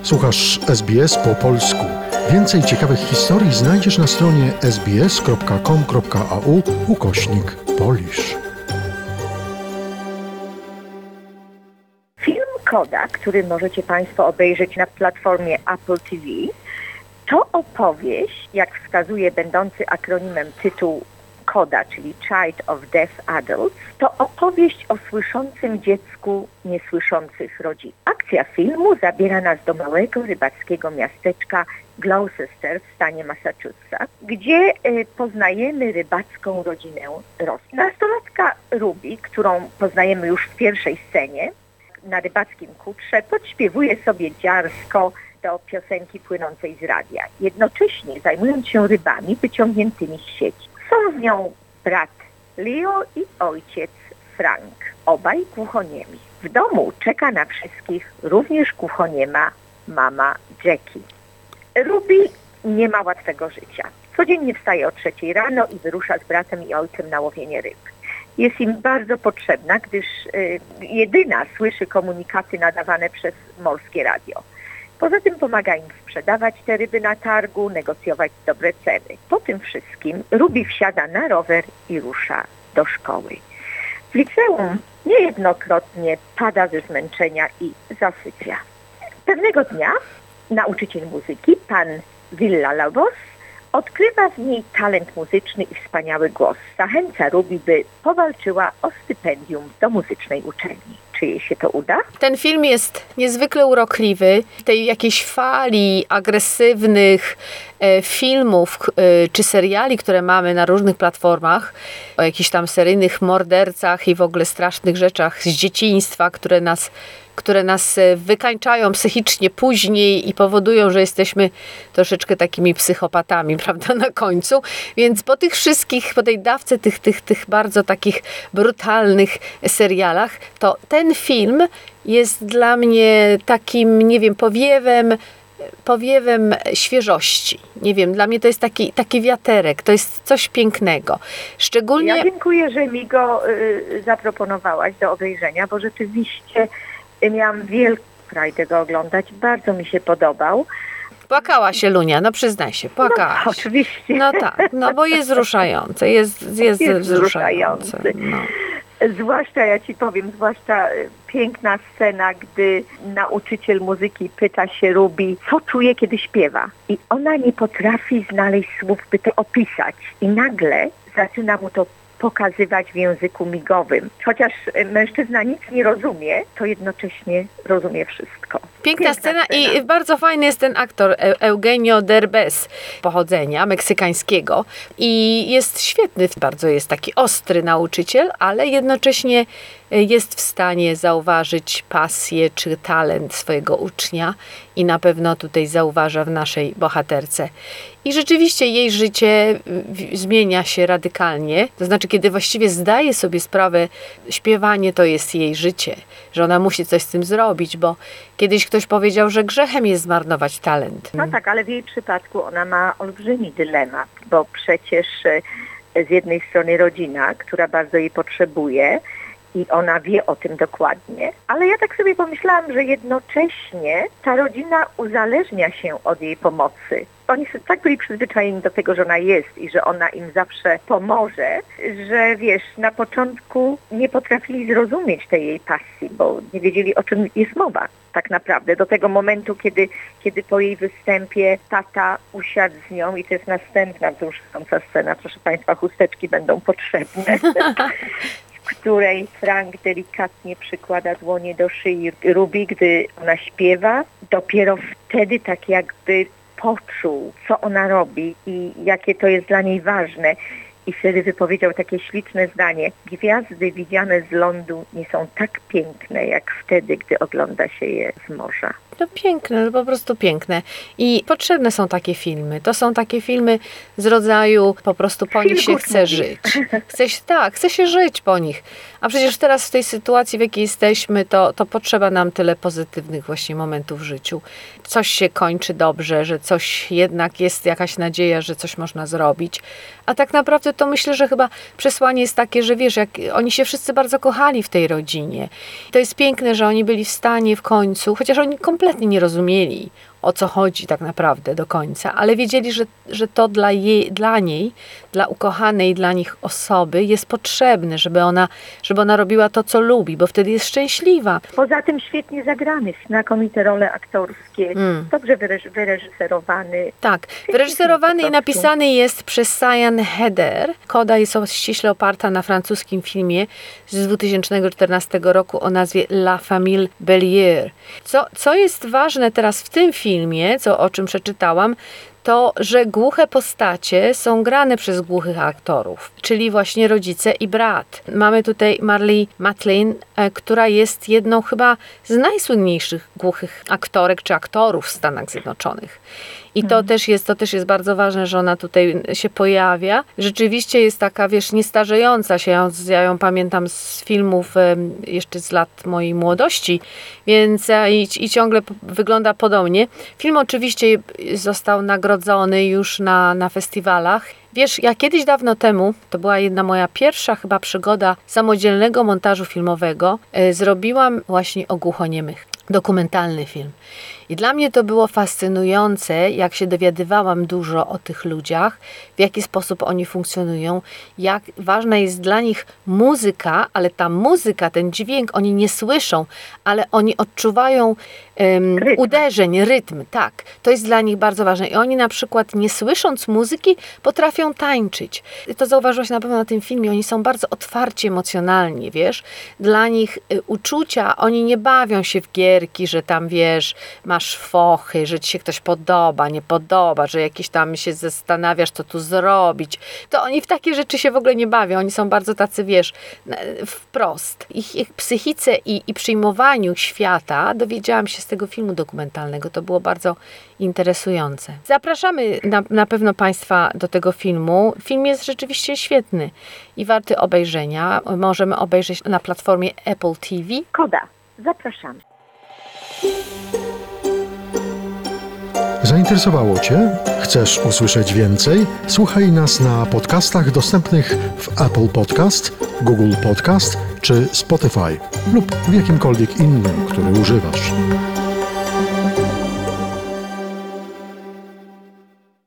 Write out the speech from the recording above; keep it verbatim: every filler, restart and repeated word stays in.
Słuchasz S B S po polsku. Więcej ciekawych historii znajdziesz na stronie sbs.com.au ukośnik Polish. Film Koda, który możecie Państwo obejrzeć na platformie Apple T V, to opowieść, jak wskazuje będący akronimem tytuł Koda, czyli Child of Deaf Adults, to opowieść o słyszącym dziecku niesłyszących rodziców. Akcja filmu zabiera nas do małego rybackiego miasteczka Gloucester w stanie Massachusetts, gdzie y, poznajemy rybacką rodzinę Ross. Nastolatka Ruby, którą poznajemy już w pierwszej scenie, na rybackim kutrze podśpiewuje sobie dziarsko do piosenki płynącej z radia, jednocześnie zajmując się rybami wyciągniętymi z sieci. Są z nią brat Leo i ojciec Frank, obaj głuchoniemi. W domu czeka na wszystkich również głuchoniema mama Jackie. Ruby nie ma łatwego życia. Codziennie wstaje o trzeciej rano i wyrusza z bratem i ojcem na łowienie ryb. Jest im bardzo potrzebna, gdyż y, jedyna słyszy komunikaty nadawane przez morskie radio. Poza tym pomaga im sprzedawać te ryby na targu, negocjować dobre ceny. Po tym wszystkim Ruby wsiada na rower i rusza do szkoły. W liceum niejednokrotnie pada ze zmęczenia i zasypia. Pewnego dnia nauczyciel muzyki, pan Villalobos, odkrywa w niej talent muzyczny i wspaniały głos. Zachęca Ruby, by powalczyła o stypendium do muzycznej uczelni. Czy jej się to uda? Ten film jest niezwykle urokliwy. Tej jakiejś fali agresywnych e, filmów e, czy seriali, które mamy na różnych platformach, o jakichś tam seryjnych mordercach i w ogóle strasznych rzeczach z dzieciństwa, które nas które nas wykańczają psychicznie później i powodują, że jesteśmy troszeczkę takimi psychopatami, prawda, na końcu. Więc po tych wszystkich, po tej dawce tych, tych, tych bardzo takich brutalnych serialach, to ten film jest dla mnie takim, nie wiem, powiewem, powiewem świeżości. Nie wiem, dla mnie to jest taki, taki wiaterek, to jest coś pięknego. Szczególnie... Ja dziękuję, że mi go y, zaproponowałaś do obejrzenia, bo rzeczywiście miałam wielką frajdę go oglądać. Bardzo mi się podobał. Płakała się Lunia, no przyznaj się, płakałaś. No, oczywiście. No tak, no bo jest wzruszające, jest, jest, jest wzruszające. No. Zwłaszcza, ja ci powiem, zwłaszcza piękna scena, gdy nauczyciel muzyki pyta się Ruby, co czuje, kiedy śpiewa. I ona nie potrafi znaleźć słów, by to opisać. I nagle zaczyna mu to pokazywać w języku migowym. Chociaż mężczyzna nic nie rozumie, to jednocześnie rozumie wszystko. Piękna, Piękna scena, scena i bardzo fajny jest ten aktor Eugenio Derbez, pochodzenia meksykańskiego i jest świetny, bardzo jest taki ostry nauczyciel, ale jednocześnie jest w stanie zauważyć pasję czy talent swojego ucznia i na pewno tutaj zauważa w naszej bohaterce. I rzeczywiście jej życie zmienia się radykalnie, to znaczy kiedy właściwie zdaje sobie sprawę, śpiewanie to jest jej życie, że ona musi coś z tym zrobić, bo kiedyś ktoś powiedział, że grzechem jest zmarnować talent. No tak, ale w jej przypadku ona ma olbrzymi dylemat, bo przecież z jednej strony rodzina, która bardzo jej potrzebuje, i ona wie o tym dokładnie, ale ja tak sobie pomyślałam, że jednocześnie ta rodzina uzależnia się od jej pomocy. Oni tak byli przyzwyczajeni do tego, że ona jest i że ona im zawsze pomoże, że wiesz, na początku nie potrafili zrozumieć tej jej pasji, bo nie wiedzieli, o czym jest mowa tak naprawdę. Do tego momentu, kiedy, kiedy po jej występie tata usiadł z nią i to jest następna wzruszająca scena, proszę Państwa, chusteczki będą potrzebne. W której Frank delikatnie przykłada dłonie do szyi Ruby, gdy ona śpiewa. Dopiero wtedy tak jakby poczuł, co ona robi i jakie to jest dla niej ważne. I wtedy wypowiedział takie śliczne zdanie: gwiazdy widziane z lądu nie są tak piękne, jak wtedy, gdy ogląda się je z morza. No piękne, no po prostu piękne. I potrzebne są takie filmy. To są takie filmy z rodzaju po prostu po nich się chce żyć. Chce się, tak, chce się żyć po nich. A przecież teraz w tej sytuacji, w jakiej jesteśmy, to, to potrzeba nam tyle pozytywnych właśnie momentów w życiu. Coś się kończy dobrze, że coś jednak jest jakaś nadzieja, że coś można zrobić. A tak naprawdę to myślę, że chyba przesłanie jest takie, że wiesz, jak oni się wszyscy bardzo kochali w tej rodzinie. To jest piękne, że oni byli w stanie w końcu, chociaż oni kompletnie kompletnie nie rozumieli, o co chodzi tak naprawdę do końca, ale wiedzieli, że, że to dla, jej, dla niej, dla ukochanej dla nich osoby jest potrzebne, żeby ona, żeby ona robiła to, co lubi, bo wtedy jest szczęśliwa. Poza tym świetnie zagrany, znakomite role aktorskie, Mm. dobrze wyreż- wyreżyserowany. Tak, wyreżyserowany i po prostu. napisany jest przez Sian Heder. Koda jest ściśle oparta na francuskim filmie z dwa tysiące czternastego roku o nazwie La Famille Bellier. Co, co jest ważne teraz w tym filmie, co, o czym przeczytałam, to, że głuche postacie są grane przez głuchych aktorów, czyli właśnie rodzice i brat. Mamy tutaj Marlee Matlin, e, która jest jedną chyba z najsłynniejszych głuchych aktorek czy aktorów w Stanach Zjednoczonych. I to, też jest, to też jest bardzo ważne, że ona tutaj się pojawia. Rzeczywiście jest taka, wiesz, niestarzejąca się. Ja, ja ją pamiętam z filmów e, jeszcze z lat mojej młodości, więc e, i, i ciągle p- wygląda podobnie. Film oczywiście został nagrodzony już na, na festiwalach. Wiesz, ja kiedyś dawno temu, to była jedna moja pierwsza chyba przygoda samodzielnego montażu filmowego, e, zrobiłam właśnie o głuchoniemych. Dokumentalny film. I dla mnie to było fascynujące, jak się dowiadywałam dużo o tych ludziach, w jaki sposób oni funkcjonują, jak ważna jest dla nich muzyka, ale ta muzyka, ten dźwięk, oni nie słyszą, ale oni odczuwają um, Rytm. uderzeń, rytm, tak. To jest dla nich bardzo ważne. I oni na przykład nie słysząc muzyki, potrafią tańczyć. To zauważyłaś na pewno na tym filmie, oni są bardzo otwarci emocjonalnie, wiesz. Dla nich y, uczucia, oni nie bawią się w gierki, że tam, wiesz, masz fochy, że ci się ktoś podoba, nie podoba, że jakiś tam się zastanawiasz, co tu zrobić. To oni w takie rzeczy się w ogóle nie bawią. Oni są bardzo tacy, wiesz, wprost. Ich, ich psychice i, i przyjmowaniu świata dowiedziałam się z tego filmu dokumentalnego. To było bardzo interesujące. Zapraszamy na, na pewno Państwa do tego filmu. Film jest rzeczywiście świetny i warty obejrzenia. Możemy obejrzeć na platformie Apple T V. Koda, zapraszamy. Zainteresowało Cię? Chcesz usłyszeć więcej? Słuchaj nas na podcastach dostępnych w Apple Podcast, Google Podcast czy Spotify lub w jakimkolwiek innym, który używasz.